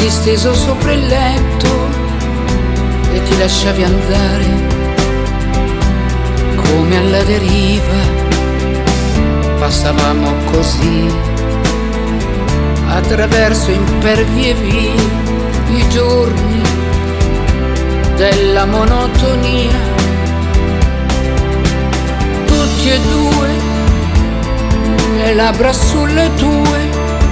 disteso sopra il letto e ti lasciavi andare come alla deriva. Passavamo così attraverso impervi e vie i giorni della monotonia, tutti e due, le labbra sulle tue,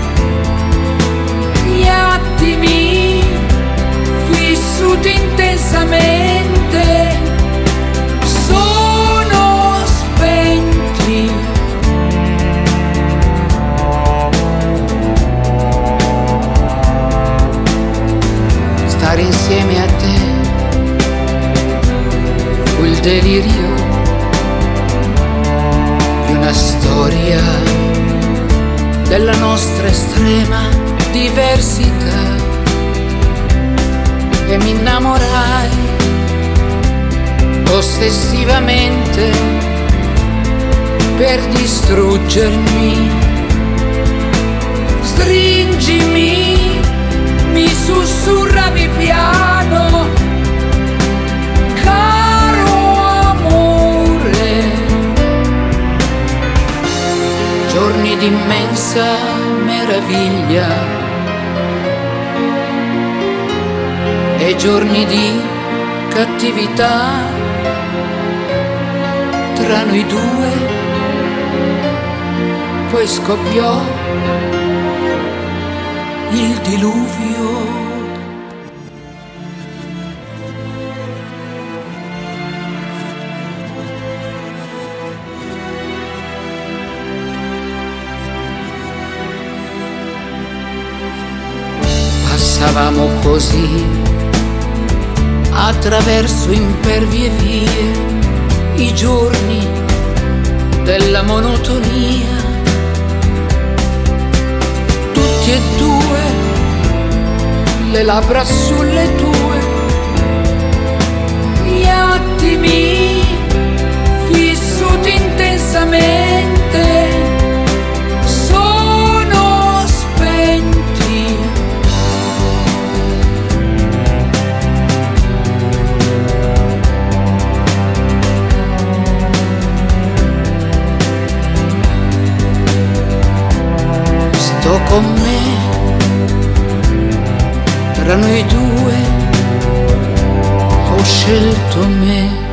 gli attimi vissuti intensamente sono spenti. Stare insieme a te fu il delirio di una storia della nostra estrema diversità, e mi innamorai ossessivamente per distruggermi. Stringimi, mi sussurravi piano, caro amore. Giorni di immensa meraviglia e giorni di cattività tra noi due, poi scoppiò il diluvio. Passavamo così attraverso impervie vie i giorni della monotonia, tutti e due, le labbra sulle tue, gli attimi vissuti intensamente sono spenti. Sto con me, tra noi due ho scelto me.